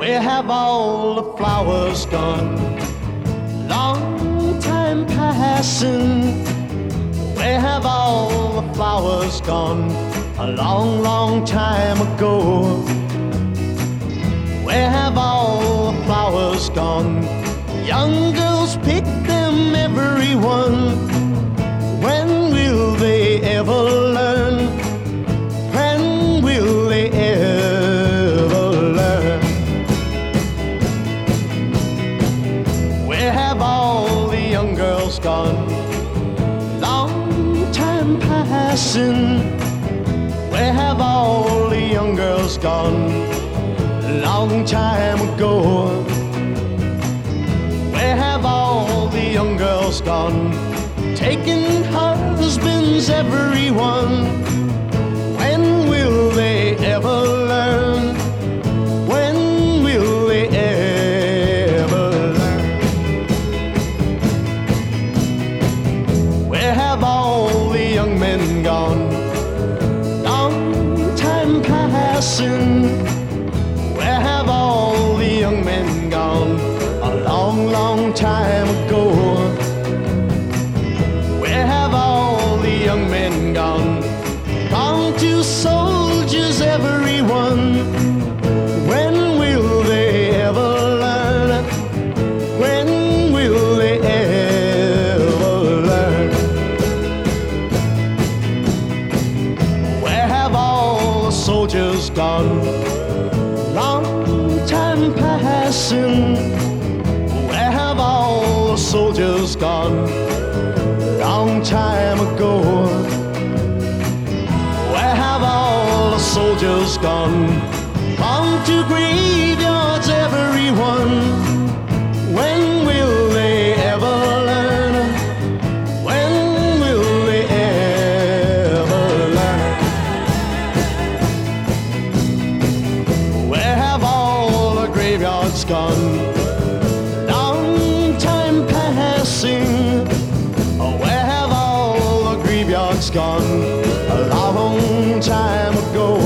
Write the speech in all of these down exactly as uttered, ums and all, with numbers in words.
Where have all the flowers gone? Long time passing. Where have all the flowers gone? A long, long time ago. Where have all the flowers gone? Young girls pick them, everyone. When will they ever learn? When will they ever learn? Where have all the young girls gone? Long time passing. Where have all the young girls gone? Long time ago. Where have all the young girls gone? Taking husbands, everyone. When will they ever learn? When will they ever learn? Where have all the young men gone? Long time passing. Where have all the young men gone? A long, long time ago. Where have all the young men gone? Gone to soldiers, everyone. When will they ever learn? When will they ever learn? Where have all the soldiers gone? Long time passing. Where have all the soldiers gone? Long time ago. Where have all the soldiers gone? Gone to graveyards, everyone. When will they ever learn? When will they ever learn? Where have all the graveyards gone? Long time passing. Where have all the graveyards gone? A long time ago.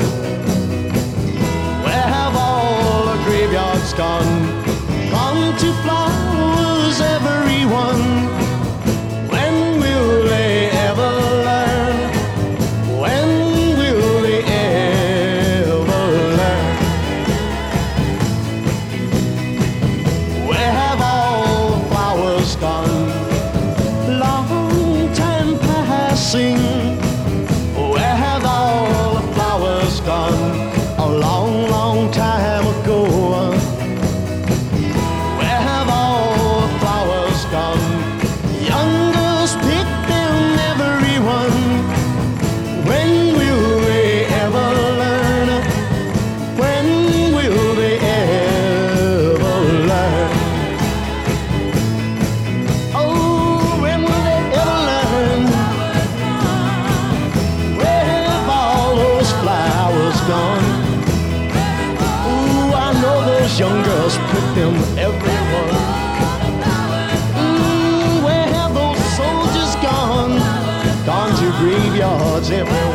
Where have all the graveyards gone? Gone to flowers, everyone. When will they ever learn? When will they ever learn? Where have all the flowers gone? Long time passing. Where have all the flowers gone? A long, long time ago. Where have all the flowers gone? Young girls pick them, everyone. When will they ever learn? When will they ever learn? Oh, when will they ever learn? Where have all those flowers gone? Ooh, I know those young girls pick them, everyone. Mm, where have those soldiers gone? Gone to graveyards, everyone.